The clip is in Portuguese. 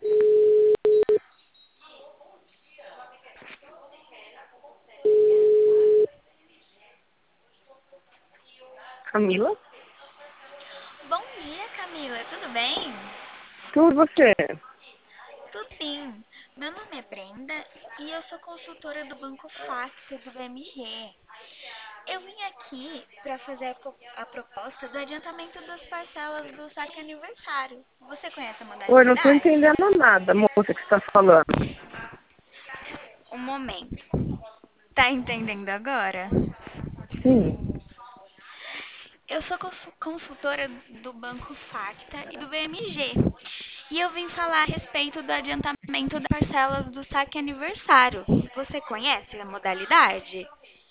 Camila? Bom dia, Camila. Tudo bem? Tudo você? Tudo sim. Meu nome é Brenda e eu sou consultora do Banco Facta do BMG. Eu vim aqui para fazer a proposta do adiantamento das parcelas do saque aniversário. Você conhece a Oi, não tô modalidade? entendendo nada, moça, que você tá falando. Um momento. Tá entendendo agora? Sim. Eu sou consultora do Banco Facta e do BMG. E eu vim falar a respeito do adiantamento das parcelas do saque aniversário. Você conhece a modalidade?